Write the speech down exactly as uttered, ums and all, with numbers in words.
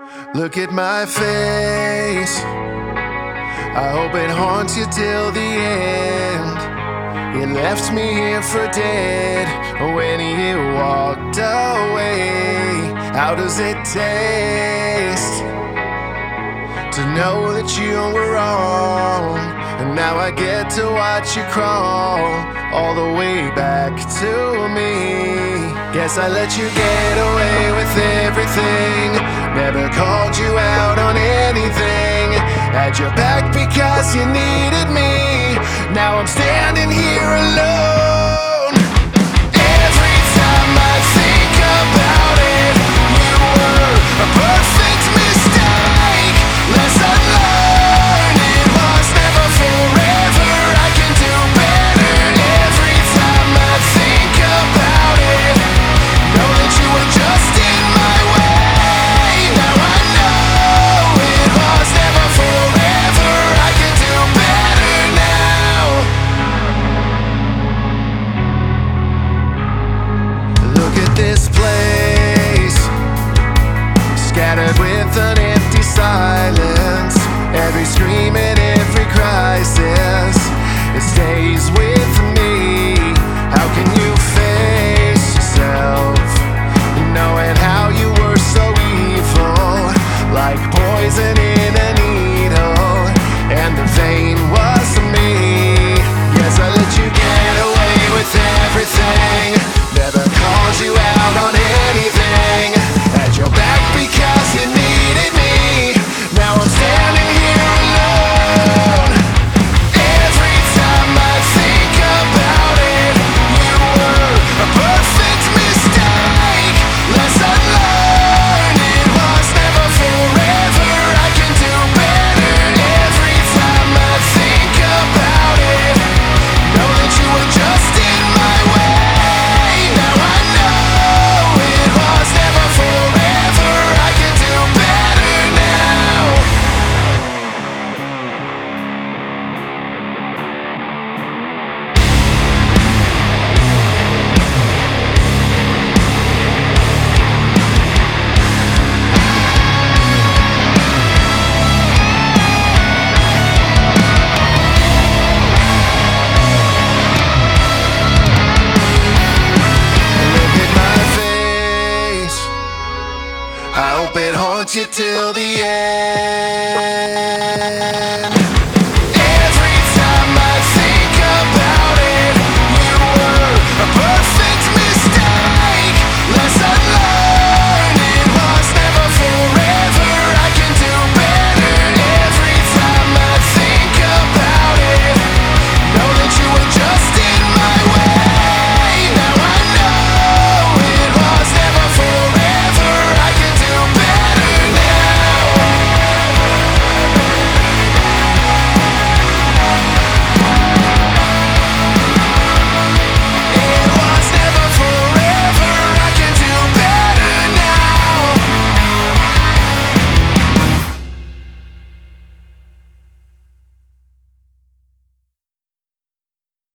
Look at my face. I hope it haunts you till the end. You left me here for dead when you walked away. How does it taste to know that you were wrong? And now I get to watch you crawl all the way back to me. Guess I let you get away with everything. Never called you out on anything. Had your back because you needed me. Now I'm standing here alone. Every time I think about it, you were a perfect mistake. Lesson learned, it was never forever. I can do better. Every time I think about it, know that you were just in my way. Now I know it was never forever. I can do better now. Look at this place, scattered with an empty silence. Every scream and every crisis, it stays with me. How can you face yourself, knowing how you were so evil, like poison in a needle, and the vein was me. Yes, I let you get away with everything. Never called you out on anything. Had your back because you needed me. Now I'm standing here alone. Every time I think about it, you were a perfect mistake. Lesson learned, it was never forever. I can do better. Every time I think about it, know that you were just in my way. Now I know it was never forever. I can do better now. Look at my face. I hope it haunts you till the end.